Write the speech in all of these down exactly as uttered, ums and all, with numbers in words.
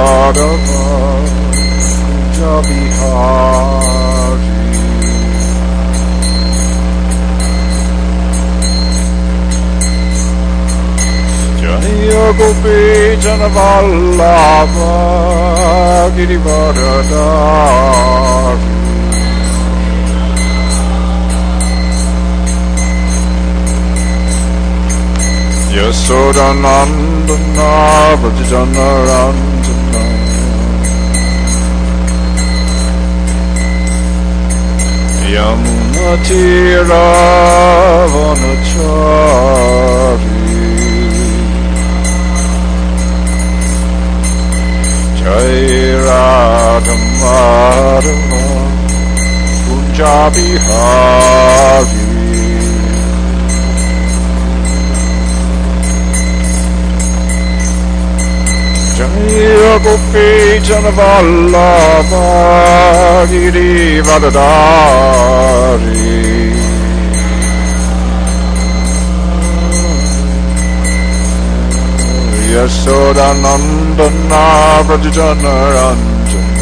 Madhava Kunja Bihari. Jaya Gopi Jana Vallabha Girivardhari. Yasodhanandana Vrajajana Ranjana. Yamuna Tira Vanachari. Jai Radha Madhava Kunja Bihari. Jaya Gopi Jana Vallabha Girivardhari. Yasodhanandana Vrajajana Ranjana.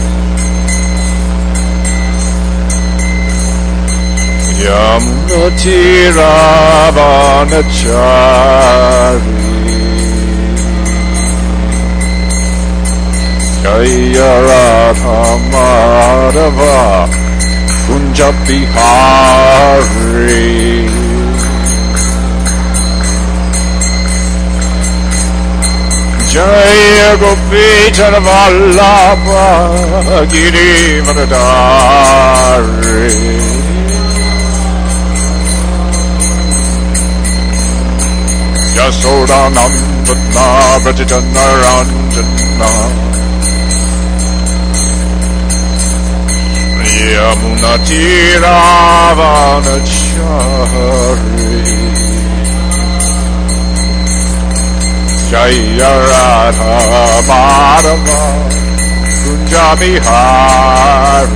Yamuna Tira Vanachari. Jaya Radha Madhava Kunja Bihari. Jaya Gopi Jana Vallabha Girivardhari. Yasodhanandana Vrajajana Ranjana. Yamuna Tira Vanachari. Jaya Radha Madhava Kunja Bihari.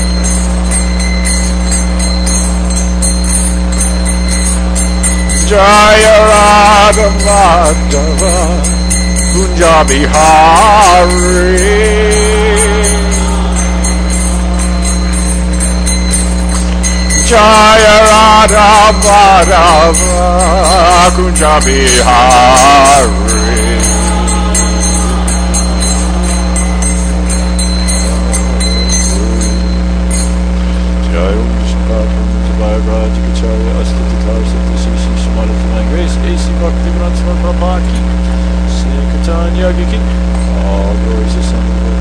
Jaya Radha Madhava Kunja Bihari. Jaya Radha Madhava Kunja Bihari. Jaya Om Vishnupadam Jabhayaraj Gacharya Astatitar Siddhi Sisi Shimala Divine Grace A C Bhakti Granthma Prabhaki Sankatanya Giki. All glories to Son of God.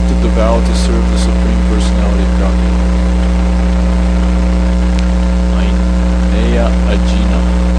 accepted the vow to serve the Supreme Personality of Godhead. Ainea Ajina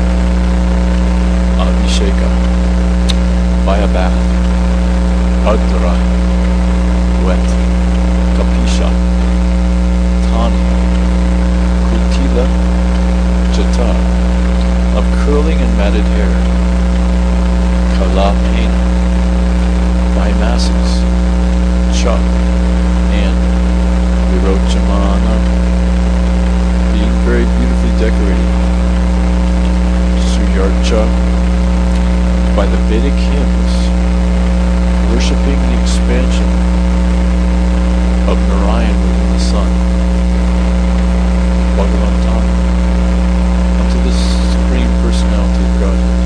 Abhisheka. By a bath. Adra. Wet. Kapisha. Tani. Kutila. Jata. Of curling and matted hair. Kalapena. By masses. Cha. And Virochamana. Being very beautifully decorated. Suyarcha. By the Vedic hymns, worshipping the expansion of Narayan within the sun. Bhagavantana. Unto the Supreme Personality of Godhead.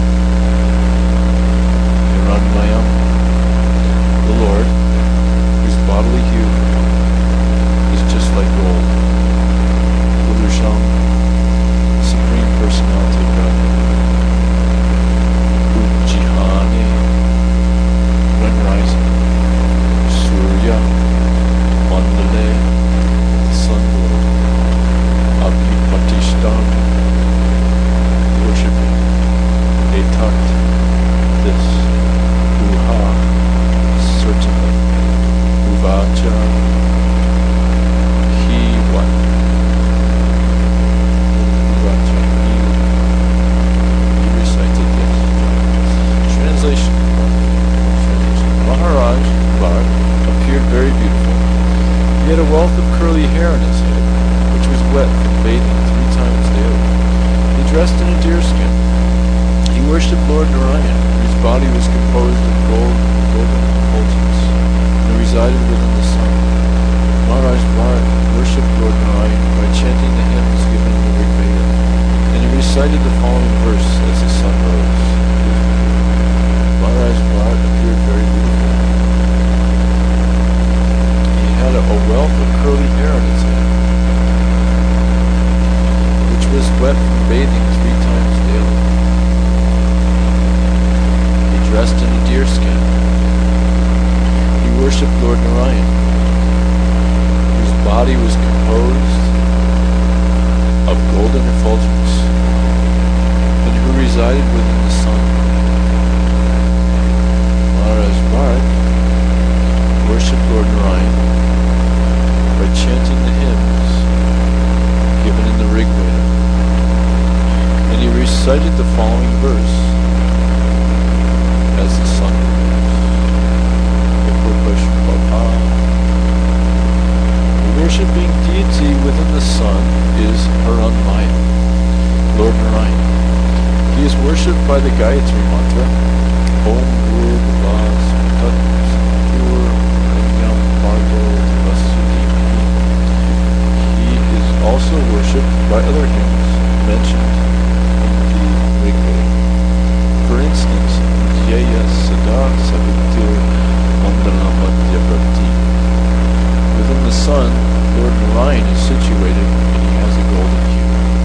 Hiranyayam. The Lord, whose bodily hue is just like gold. Purusham, the Supreme Personality of Godhead. Ujjihani, when rising. Surya, Mandale, the sun lord. Abhipatishtam, worshipping. Etat, this. Uha, certainly. Uvacha, he what? Uvacha, he, he recited this. Translation. Maharaj Bharat appeared very beautiful. He had a wealth of curly hair on his head, which was wet from bathing three times daily. He dressed in a deerskin. He worshipped Lord Narayan, whose body was composed of gold, golden effulgence, and resided within the sun. Maharaj Bharat worshipped Lord Narayan by chanting the hymns given in the Rig Veda, and he recited the following verse as the sun rose. Maharaj Bharat appeared very beautiful. He had a, a wealth of curly hair on his head, which was wet from bathing three times daily. He dressed in a deerskin. He worshipped Lord Narayan, whose body was composed of golden effulgence, and who resided within the sun. Maharaj Bharat worshipped Lord Narayan by chanting the hymns given in the Rig Veda, and he recited the following verse as the sun rose. The worshipping deity within the sun is Haranmaya, Lord Narayan. He is worshipped by the Gayatri mantra, Om Bhur Bhuvas Tat Pur Anyam Bhargo Vasudhini. He is also worshipped by other hymns mentioned in the Rig Veda. For instance, Jaya Sada Savitur Mandalamadhyapati. Within the sun, Lord Narayan is situated and he has a golden hue.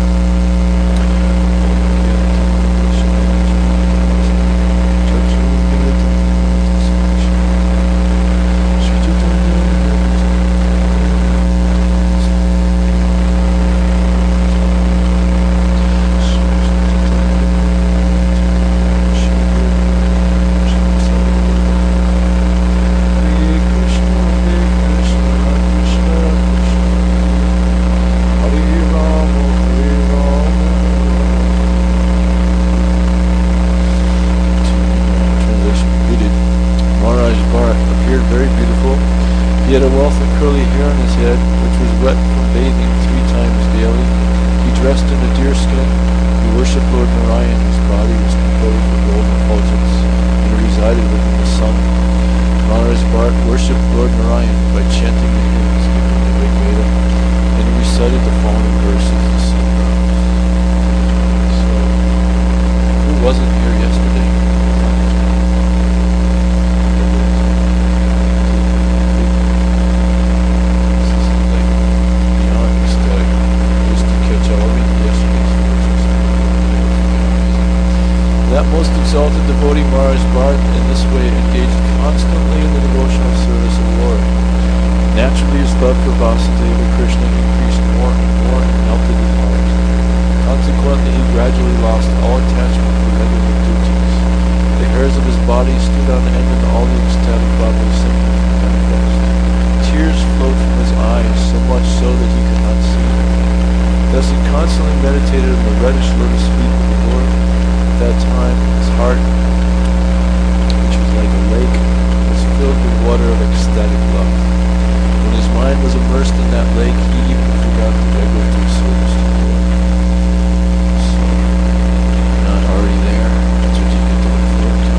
He had a wealth of curly hair on his head, which was wet from bathing three times daily. He dressed in a deerskin. He worshipped Lord Narayan, whose body was composed of golden effulgence, and he resided within the sun. Maharaj Bharat worshipped Lord Narayan by chanting the hymns given in the Rig Veda, and he recited the following verses as the sun rose. So, who wasn't here yesterday? That most exalted devotee Maharaj Bharat in this way engaged constantly in the devotional service of the Lord. Naturally, his love for Vasudeva Krishna increased more and more and melted his heart. Consequently, he gradually lost all attachment for regular duties. The hairs of his body stood on end and all the ecstatic bodily symptoms were manifest. Tears flowed from his eyes, so much so that he could not see. Thus he constantly meditated on the reddish lotus feet of the Lord. At that time, his heart, which was like a lake, was filled with water of ecstatic love. When his mind was immersed in that lake, he even forgot the regular due service to the Lord. So, you're not already there. That's what you get to look forward to.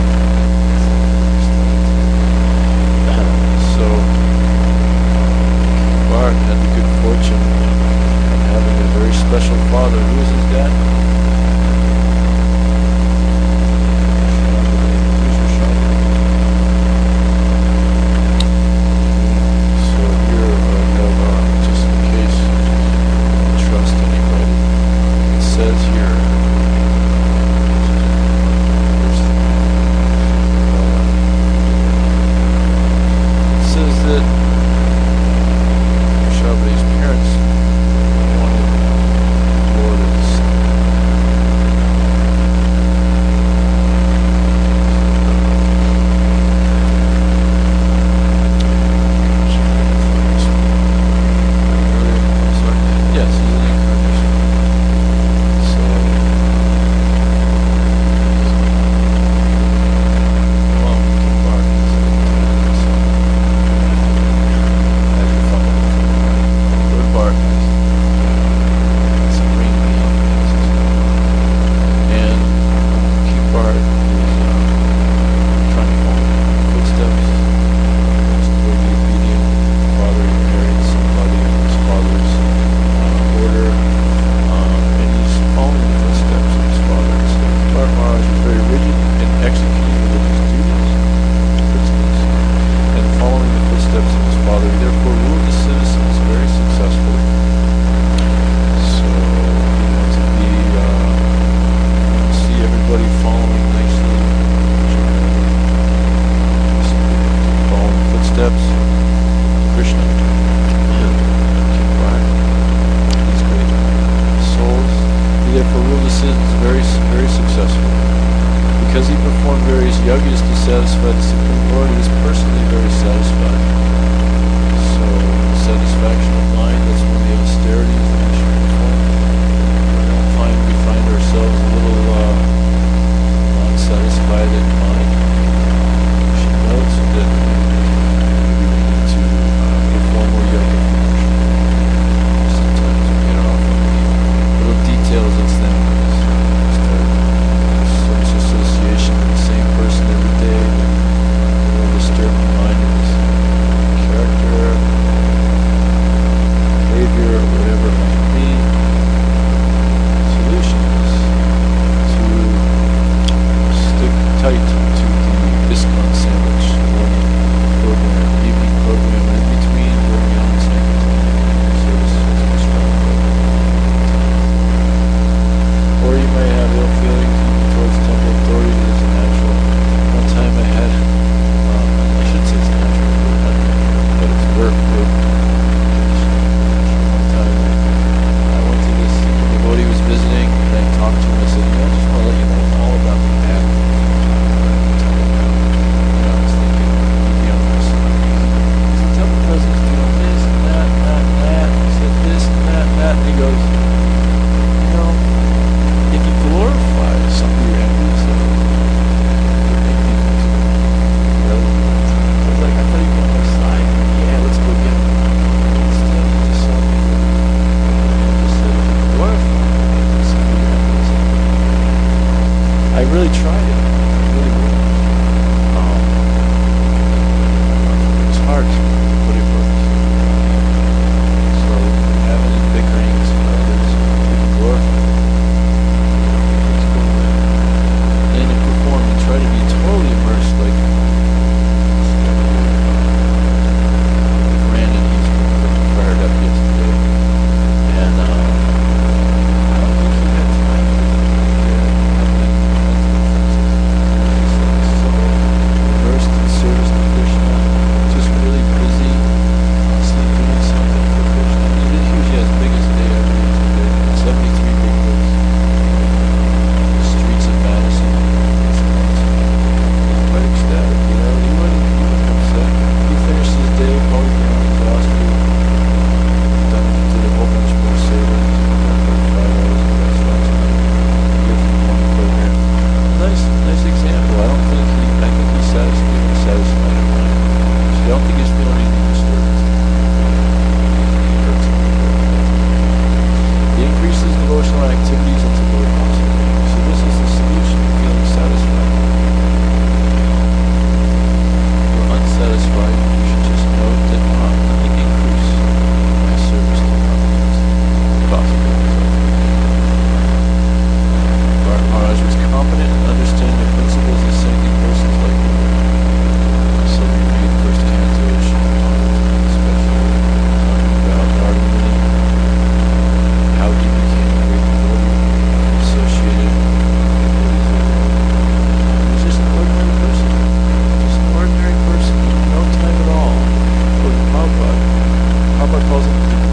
So, Bart had the good fortune of having a very special father. Who was his dad?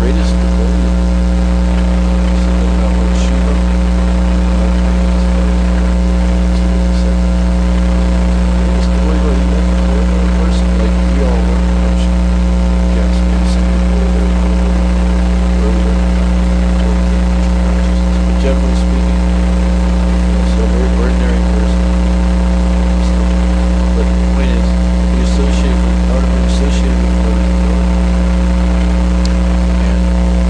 greatest devoted. Said that about Lord Shiva. Greatest devotee, he meant an ordinary person like we all were. Yes, maybe some people are very motivated earlier. But generally speaking, you know, so a very ordinary person. But the point is, we associate with, how do we associate with what is good? And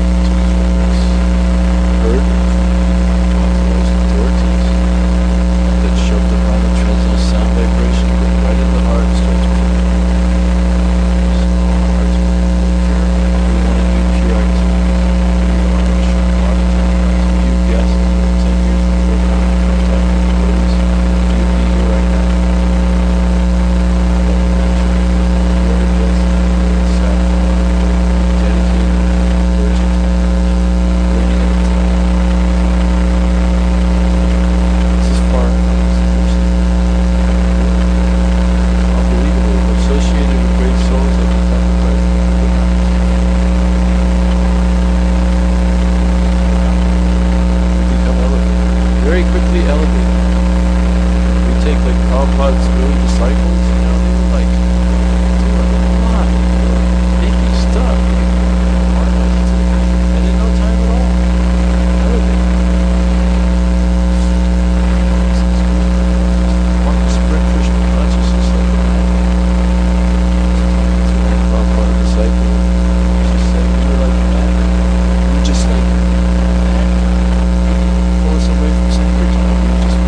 heard authorized authorities that shoved them around the transcendental sound vibration, go right in the heart and starts pure. So our hearts become pure. We want to do pure activity. We want to show a lot of times. You guess, ten years before coming in contact with the words, you'd be here right now. Very quickly elevated. We take like Prabhupada's early disciples, you know, they were like doing a lot, they were making stuff, and in no time at all, elevated. Want to spread Krishna consciousness like that. So when Prabhupada disciple, she said we were like that. We were just like pull us away from Sankirtan. We were just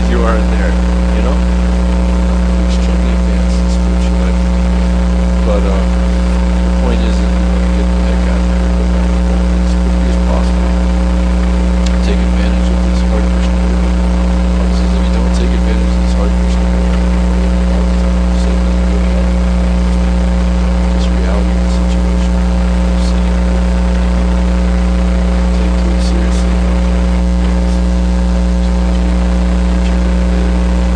you aren't there, you know? You're extremely advanced in spiritual life. But uh, the point is that we want to get the heck out of here, go back home as quickly as possible. Take advantage of this Hare Krishna movement. Because if you don't take advantage of this Hare Krishna movement, you're going to all the time. So it doesn't really help. Just reality of the situation. So you take it seriously.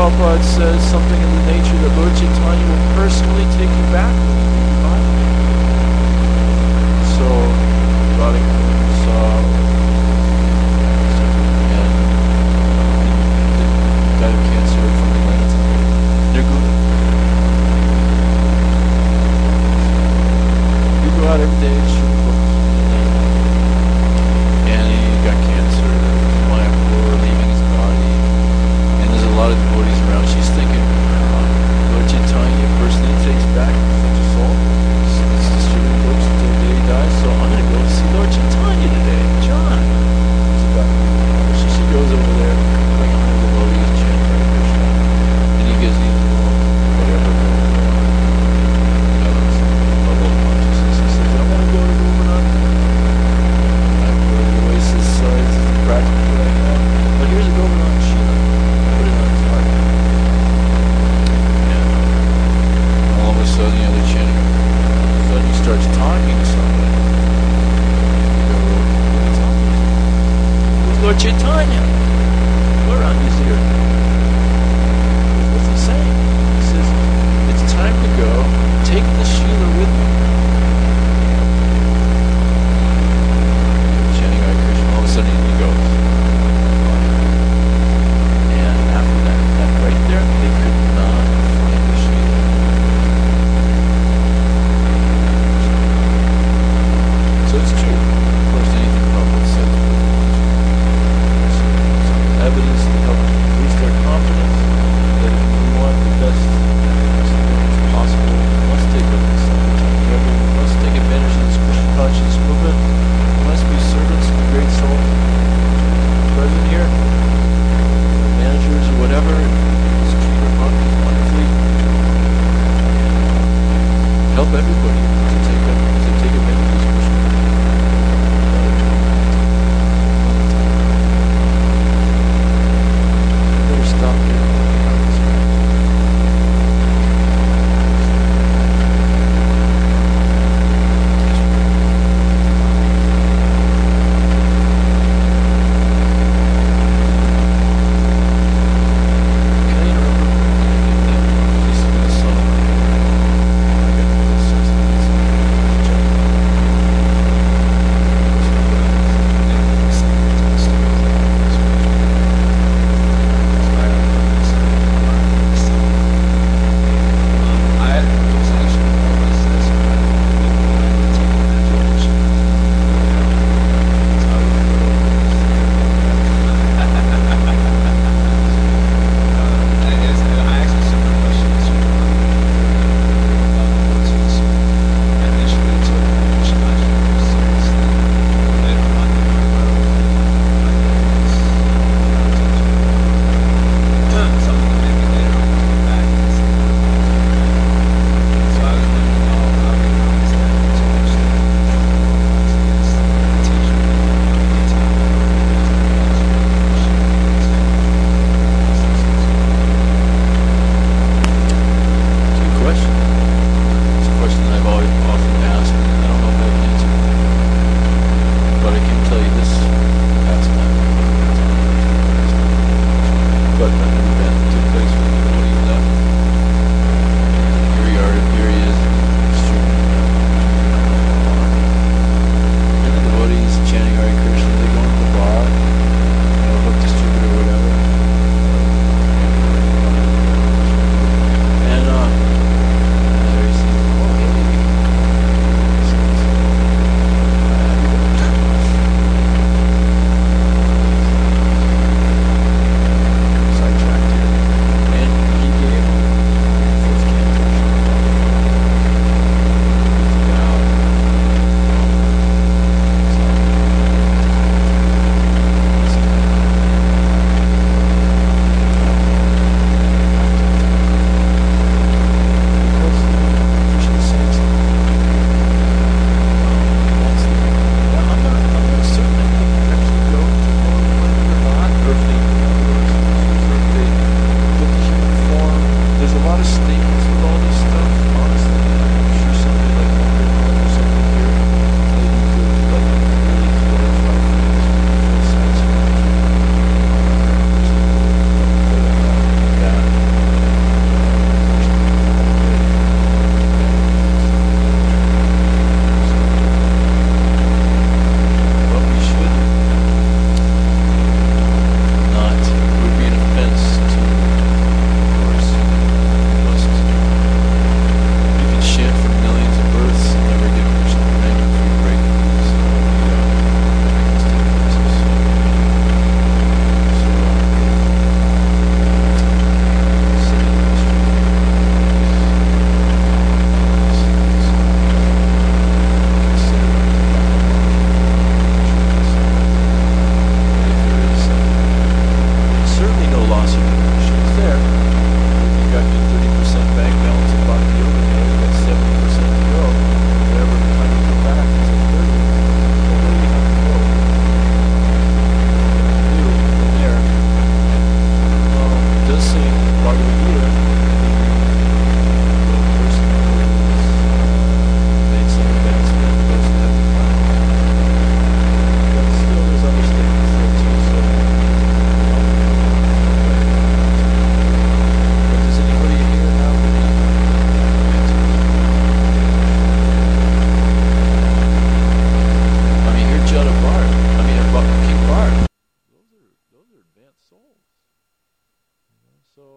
Prabhupada says something in the nature that Lord Chaitanya will personally take you back. So, Radhika saw and died of cancer from the land. Nirguna. You go out every day and shoot books. And he got cancer. Mayapur, leaving his body. And there's a lot of devotees around. She's thinking, uh, Lord Chaitanya personally takes back such a soul. It's distributing books until the day he dies. So I'm going to go see Lord Chaitanya today. John. So she goes over there, like one hundred devotees chanting Hare Krishna. And he gives me whatever levels, level of consciousness. He says, I want to go to Govardhan. I go to the Oasis sites, it's practical right now. But here's a Govardhan Shila. Put it on his heart. And all of a sudden, you know, they're chanting. All of a sudden, he starts talking to somebody. You go, what are you talking to? Who's Lord Chaitanya? Govardhan is here. What's he saying? He says, it's time to go. Take the Shila with me. Chanting Hare Krishna, all of a sudden he goes. And after that, that right there, they could not find the Shila. So it's true. Of course, anything Prabhupada said is some evidence to help boost their confidence that if we want the best experience possible, we must take up this Sankirtan. We must take advantage of this Krishna consciousness movement. We must be servants of the great soul present here, managers or whatever, and just treat our bodies wonderfully. Help everybody to take up, to take advantage of this Krishna. I better stop here. Can I interrupt? Please give me the song. I got the sense of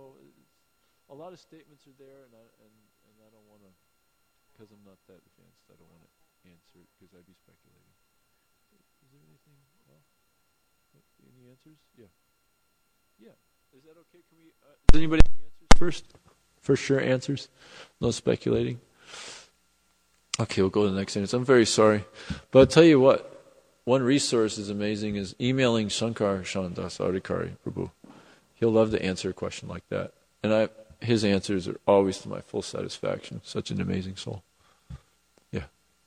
know, a lot of statements are there, and I and, and I don't want to, because I'm not that advanced, I don't want to answer it because I'd be speculating. Is there anything else? Any answers? Yeah. Yeah. Is that okay? Can we? Uh, does anybody have any answers first? For sure, answers. No speculating. Okay, we'll go to the next sentence. I'm very sorry, but I'll tell you what. One resource is amazing is emailing Shankar Shandas Adhikari Prabhu. He'll love to answer a question like that, and I his answers are always to my full satisfaction. Such an amazing soul. Yeah.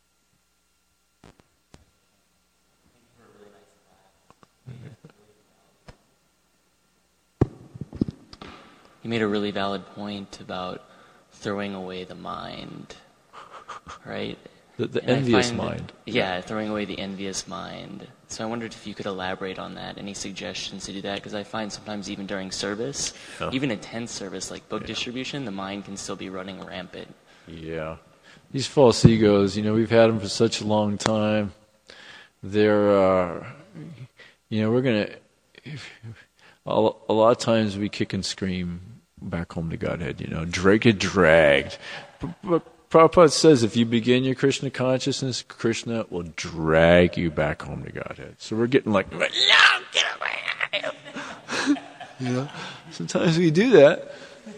You made a really valid point about throwing away the mind, right? The, the envious mind. That, yeah, throwing away the envious mind. So I wondered if you could elaborate on that. Any suggestions to do that? Because I find sometimes even during service, yeah. even a tense service like book yeah. distribution, the mind can still be running rampant. Yeah. These false egos, you know, we've had them for such a long time. They're, uh, you know, we're going to, a lot of times we kick and scream back home to Godhead, you know, drag, get dragged. But Prabhupada says if you begin your Krishna consciousness, Krishna will drag you back home to Godhead. So we're getting like, no, get away. You know, sometimes we do that.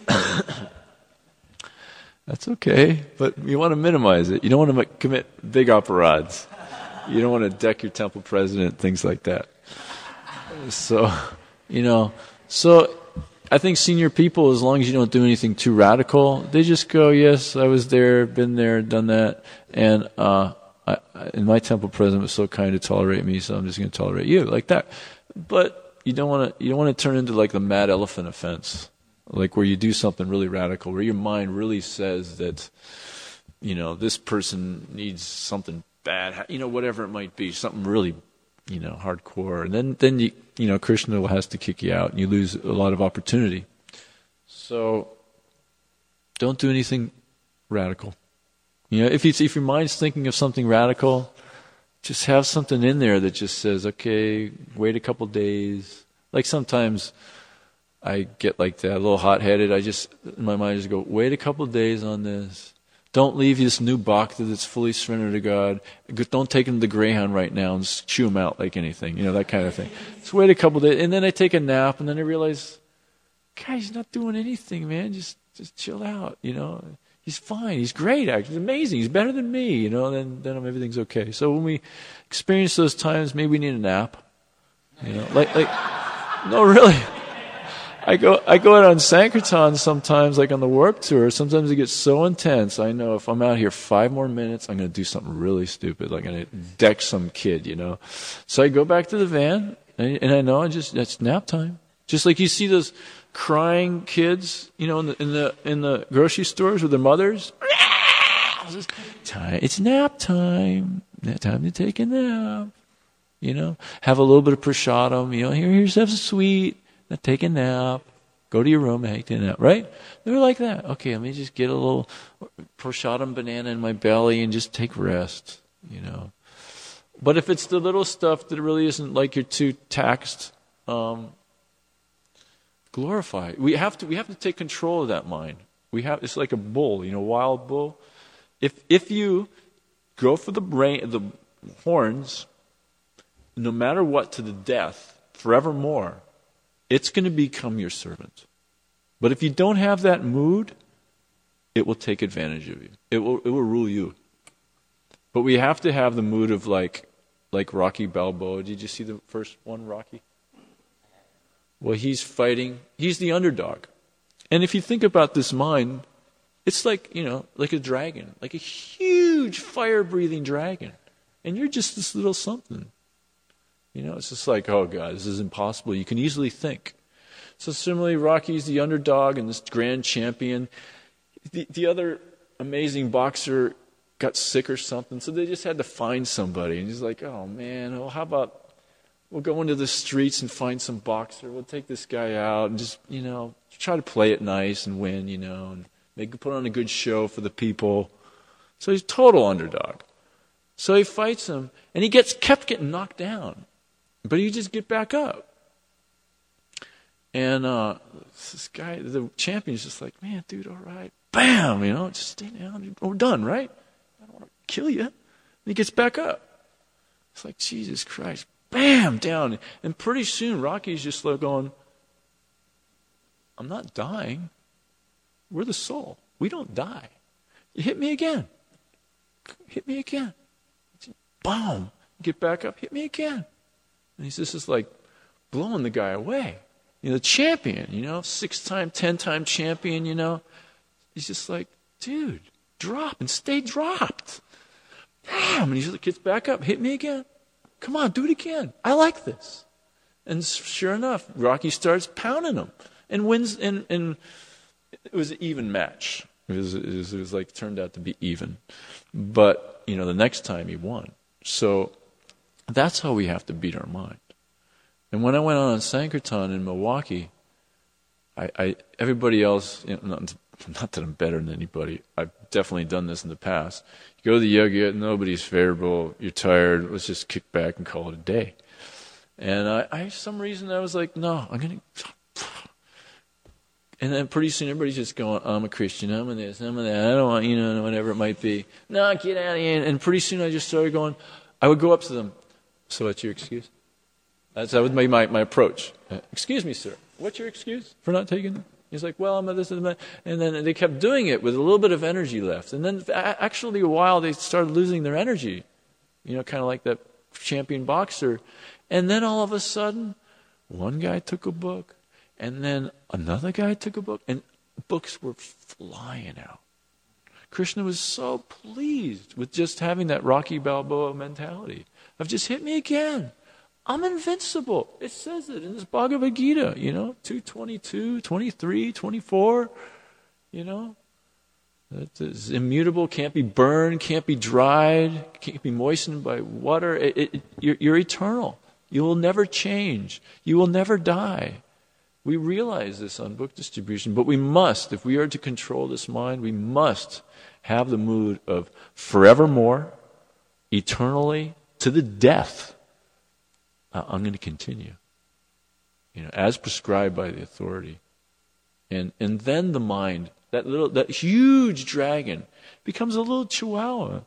That's okay, but you want to minimize it. You don't want to commit big operades. You don't want to deck your temple president, things like that. So, you know, so I think senior people, as long as you don't do anything too radical, they just go, yes, I was there, been there, done that, and uh, I, and my temple president was so kind to tolerate me, so I'm just going to tolerate you, like that. But you don't want to, you don't want to turn into like the mad elephant offense, like where you do something really radical, where your mind really says that, you know, this person needs something bad, you know, whatever it might be, something really, you know, hardcore, and then then you you know Krishna has to kick you out, and you lose a lot of opportunity. So don't do anything radical. You know, if you if your mind's thinking of something radical, just have something in there that just says, okay, wait a couple days. Like sometimes I get like that, a little hot-headed. I just in my mind just go, wait a couple days on this. Don't leave this new bhakta that's fully surrendered to God. Don't take him to the Greyhound right now and just chew him out like anything. You know, that kind of thing. Just wait a couple days. And then I take a nap, and then I realize, God, he's not doing anything, man. Just just chill out, you know. He's fine. He's great, actually. He's amazing. He's better than me, you know. Then then everything's okay. So when we experience those times, maybe we need a nap. You know, like, like no, really. I go I go out on Sankirtan sometimes, like on the work tour. Sometimes it gets so intense. I know if I'm out here five more minutes, I'm going to do something really stupid, like I'm going to deck some kid, you know. So I go back to the van, and, and I know I just that's nap time. Just like you see those crying kids, you know, in the in the in the grocery stores with their mothers. It's nap time. Time to take a nap. You know, have a little bit of prasadam. You know, here here's have a sweet. Now take a nap, go to your room and take a nap, right? They were like that. Okay, let me just get a little prasadam banana in my belly and just take rest, you know. But if it's the little stuff that really isn't like you're too taxed, um, glorify it. We have to we have to take control of that mind. We have it's like a bull, you know, wild bull. If if you go for the brain the horns, no matter what, to the death, forevermore, it's going to become your servant. But if you don't have that mood, it will take advantage of you. It will it will rule you. But we have to have the mood of like like Rocky Balboa. Did you see the first one, Rocky? Well, he's fighting. He's the underdog. And if you think about this mind, it's like, you know, like a dragon, like a huge fire-breathing dragon. And you're just this little something. You know, it's just like, oh, God, this is impossible. You can easily think. So similarly, Rocky's the underdog and this grand champion. The, the other amazing boxer got sick or something, so they just had to find somebody. And he's like, oh, man, well, how about we'll go into the streets and find some boxer. We'll take this guy out and just, you know, try to play it nice and win, you know, and make put on a good show for the people. So he's a total underdog. So he fights him, and he gets kept getting knocked down. But he just get back up. And uh, this guy, the champion's just like, man, dude, all right. Bam, you know, just stay down. We're done, right? I don't want to kill you. And he gets back up. It's like, Jesus Christ. Bam, down. And pretty soon, Rocky's just like going, I'm not dying. We're the soul. We don't die. You hit me again. Hit me again. Boom. Get back up. Hit me again. And he's just, just like blowing the guy away. You know, the champion, you know, six-time, ten-time champion, you know. He's just like, dude, drop and stay dropped. Damn. And he just gets back up. Hit me again. Come on, do it again. I like this. And sure enough, Rocky starts pounding him and wins. And, and it was an even match. It was, it was, it was like, turned out to be even. But, you know, the next time he won. So that's how we have to beat our mind. And when I went on Sankirtan in Milwaukee, I, I everybody else, you know, not, not that I'm better than anybody, I've definitely done this in the past. You go to the yoga, nobody's favorable, you're tired, let's just kick back and call it a day. And I, I for some reason, I was like, no, I'm going to... And then pretty soon everybody's just going, I'm a Christian, I'm a this, I'm a that, I don't want, you know, whatever it might be. No, get out of here. And pretty soon I just started going, I would go up to them, so what's your excuse? That's, that would be my, my approach. Uh, excuse me, sir. What's your excuse for not taking them? He's like, well, I'm a this and that. And then they kept doing it with a little bit of energy left. And then actually a while they started losing their energy. You know, kind of like that champion boxer. And then all of a sudden, one guy took a book. And then another guy took a book. And books were flying out. Krishna was so pleased with just having that Rocky Balboa mentality of just hit me again. I'm invincible. It says it in this Bhagavad Gita, you know, two twenty-two, twenty-three, twenty-four, you know. It's immutable, can't be burned, can't be dried, can't be moistened by water. It, it, you're, you're eternal. You will never change. You will never die. We realize this on book distribution, but we must, if we are to control this mind, we must have the mood of forevermore, eternally, to the death. Uh, I'm going to continue, you know, as prescribed by the authority. And and then the mind, that little, that huge dragon, becomes a little chihuahua.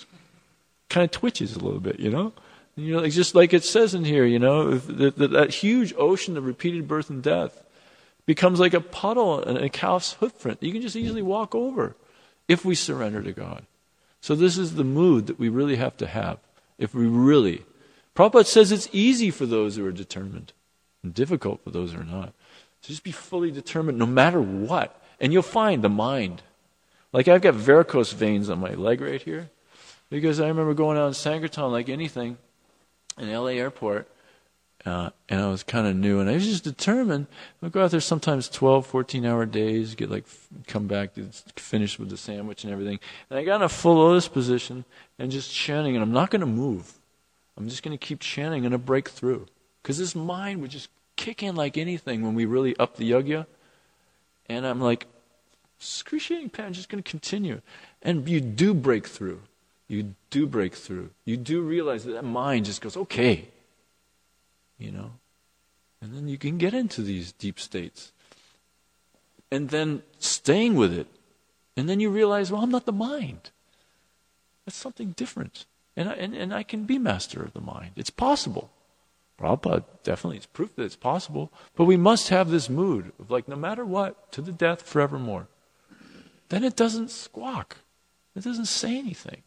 Kind of twitches a little bit, you know. And, you know, it's just like it says in here, you know, that, that, that huge ocean of repeated birth and death becomes like a puddle in a cow's footprint. You can just easily walk over if we surrender to God. So this is the mood that we really have to have if we really. Prabhupada says it's easy for those who are determined and difficult for those who are not. So just be fully determined no matter what. And you'll find the mind. Like I've got varicose veins on my leg right here because I remember going out in Sankirtan like anything in L A airport uh, and I was kind of new and I was just determined. I'd go out there sometimes twelve, fourteen hour days, get like, come back to finish with the sandwich and everything. And I got in a full lotus position and just chanting and I'm not going to move. I'm just going to keep chanting and a break through. Because this mind would just kick in like anything when we really up the yajna. And I'm like, excruciating pain, I'm just going to continue. And you do break through. You do break through. You do realize that that mind just goes, okay. You know? And then you can get into these deep states. And then staying with it. And then you realize, well, I'm not the mind. That's something different. And I, and, and I can be master of the mind. It's possible. Prabhupada definitely is proof that it's possible. But we must have this mood of like, no matter what, to the death, forevermore. Then it doesn't squawk. It doesn't say anything.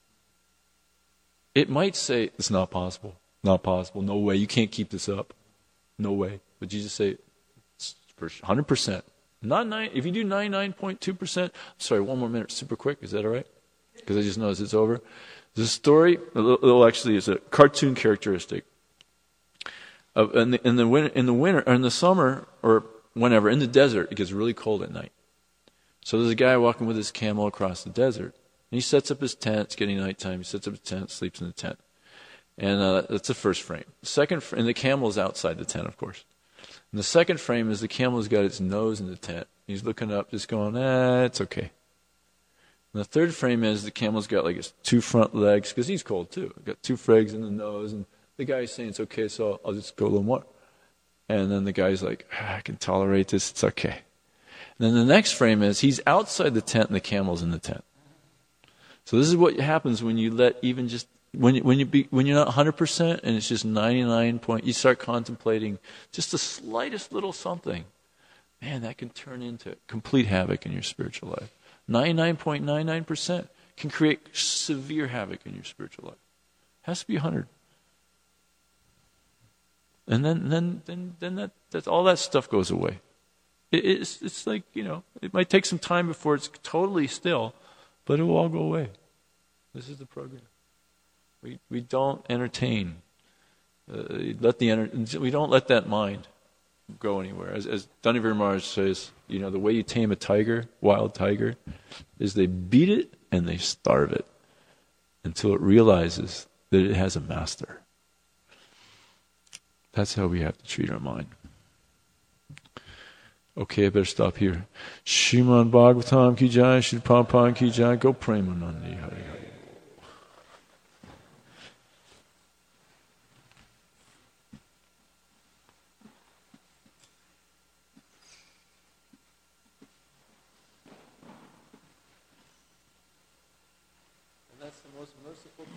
It might say, it's not possible. Not possible. No way. You can't keep this up. No way. But Jesus say, it's one hundred percent. Not nine. If you do ninety-nine point two percent, sorry, one more minute, super quick. Is that all right? Because I just noticed it's over. There's a story, a little, little actually, it's a cartoon characteristic. Of, in, the, in, the winter, in the winter, or in the summer, or whenever, in the desert, it gets really cold at night. So there's a guy walking with his camel across the desert. And he sets up his tent. It's getting nighttime. He sets up his tent, sleeps in the tent. And uh, that's the first frame. The second, and the camel's outside the tent, of course. And the second frame is the camel's got its nose in the tent. He's looking up, just going, ah, it's okay. And the third frame is the camel's got like his two front legs, because he's cold too. Got two legs in the nose, and the guy's saying it's okay, so I'll, I'll just go a little more. And then the guy's like, ah, I can tolerate this, it's okay. And then the next frame is he's outside the tent and the camel's in the tent. So this is what happens when you let even just, when you, when you be, when you're not one hundred percent and it's just ninety-nine point, you start contemplating just the slightest little something. Man, that can turn into complete havoc in your spiritual life. ninety-nine point nine nine percent can create severe havoc in your spiritual life. It has to be one hundred. And then, then, then, then that, that's all that stuff goes away. It, it's, it's like, you know, it might take some time before it's totally still, but it will all go away. This is the program. We we don't entertain. Uh, let the enter- we don't let that mind go anywhere. As, as Dhanavir Maharaj says, you know, the way you tame a tiger, wild tiger, is they beat it and they starve it until it realizes that it has a master. That's how we have to treat our mind. Okay, I better stop here. Shriman Bhagavatam ki jai, Shri Prabhupada ki jai, go Premanandi Hari Hari. And that's the most merciful